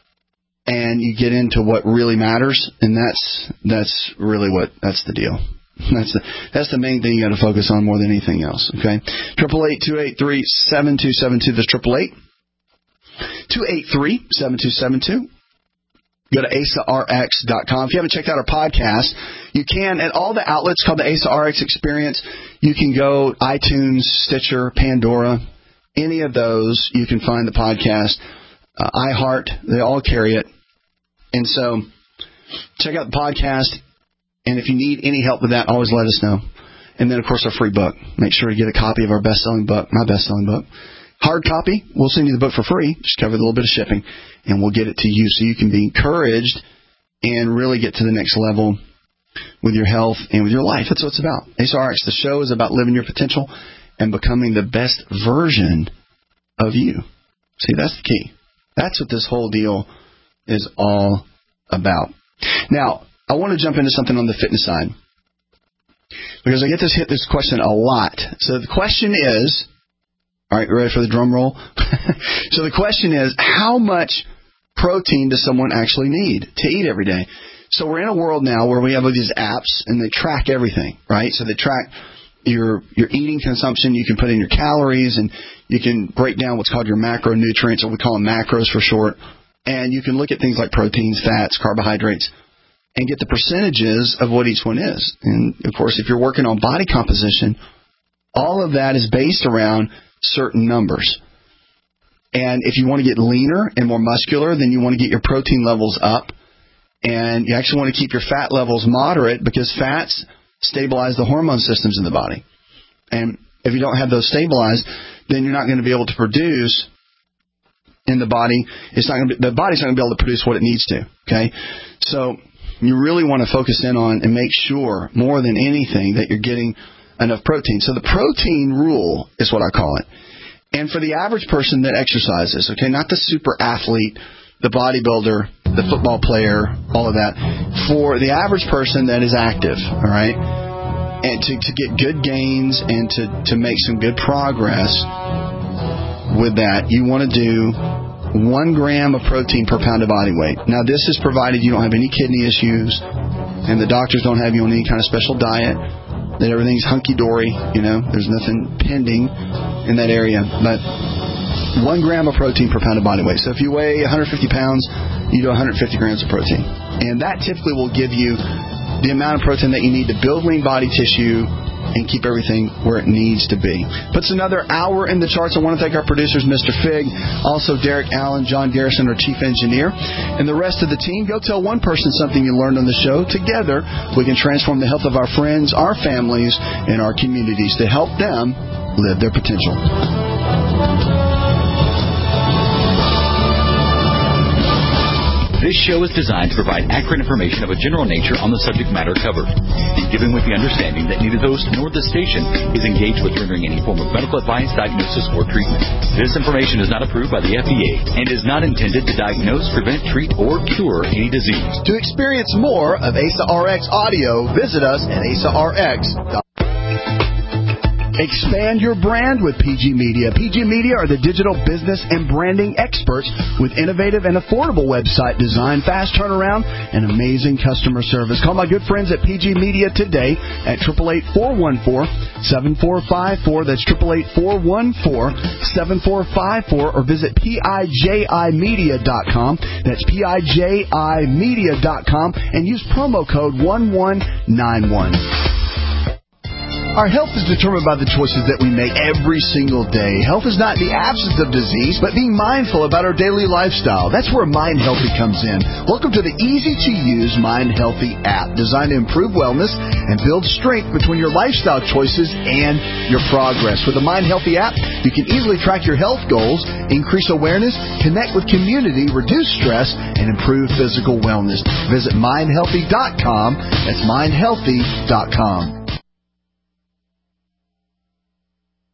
and you get into what really matters. And that's, that's really what, that's the deal. That's the, that's the main thing you got to focus on more than anything else. Okay. eight eight eight, two eight three, seven two seven two. That's eight eight eight, two eight three, seven two seven two. Go to A S A R X dot com. If you haven't checked out our podcast, you can at all the outlets called the A S A R X Experience. You can go iTunes, Stitcher, Pandora, any of those. You can find the podcast. Uh, iHeart, they all carry it. And so check out the podcast. And if you need any help with that, always let us know. And then, of course, our free book. Make sure to get a copy of our best-selling book, my best-selling book. Hard copy, we'll send you the book for free. Just cover a little bit of shipping, and we'll get it to you so you can be encouraged and really get to the next level with your health and with your life. That's what it's about. A S A R X, the show is about living your potential and becoming the best version of you. See, that's the key. That's what this whole deal is all about. Now, I want to jump into something on the fitness side, because I get this hit this question a lot. So the question is, all right, ready for the drum roll? So the question is, how much protein does someone actually need to eat every day? So we're in a world now where we have all these apps, and they track everything, right? So they track your your eating consumption. You can put in your calories, and you can break down what's called your macronutrients, or we call them macros for short. And you can look at things like proteins, fats, carbohydrates, and get the percentages of what each one is. And, of course, if you're working on body composition, all of that is based around certain numbers. And if you want to get leaner and more muscular, then you want to get your protein levels up. And you actually want to keep your fat levels moderate, because fats stabilize the hormone systems in the body. And if you don't have those stabilized, then you're not going to be able to produce in the body. It's not going to be, the body's not going to be able to produce what it needs to. Okay, so you really want to focus in on and make sure more than anything that you're getting enough protein. So the protein rule is what I call it. And for the average person that exercises, okay, not the super athlete, the bodybuilder, the football player, all of that. For the average person that is active, all right, and to, to get good gains and to, to make some good progress with that, you want to do one gram of protein per pound of body weight. Now, this is provided you don't have any kidney issues and the doctors don't have you on any kind of special diet, that everything's hunky-dory, you know, there's nothing pending in that area. But one gram of protein per pound of body weight. So if you weigh one hundred fifty pounds, you do one hundred fifty grams of protein. And that typically will give you the amount of protein that you need to build lean body tissue and keep everything where it needs to be. Puts another hour in the charts. I want to thank our producers, Mister Fig, also Derek Allen, John Garrison, our chief engineer, and the rest of the team. Go tell one person something you learned on the show. Together, we can transform the health of our friends, our families, and our communities to help them live their potential. This show is designed to provide accurate information of a general nature on the subject matter covered, and given with the understanding that neither the host nor the station is engaged with rendering any form of medical advice, diagnosis, or treatment. This information is not approved by the F D A and is not intended to diagnose, prevent, treat, or cure any disease. To experience more of A S A R X audio, visit us at A S A R X dot com. Expand your brand with P G Media. P G Media are the digital business and branding experts with innovative and affordable website design, fast turnaround, and amazing customer service. Call my good friends at P G Media today at eight eight eight, four one four, seven four five four. That's eight eight eight, four one four, seven four five four. Or visit P I J I media dot com. That's P I J I media dot com. And use promo code one one nine one. Our health is determined by the choices that we make every single day. Health is not the absence of disease, but being mindful about our daily lifestyle. That's where Mind Healthy comes in. Welcome to the easy-to-use Mind Healthy app, designed to improve wellness and build strength between your lifestyle choices and your progress. With the Mind Healthy app, you can easily track your health goals, increase awareness, connect with community, reduce stress, and improve physical wellness. Visit mind healthy dot com. That's mind healthy dot com.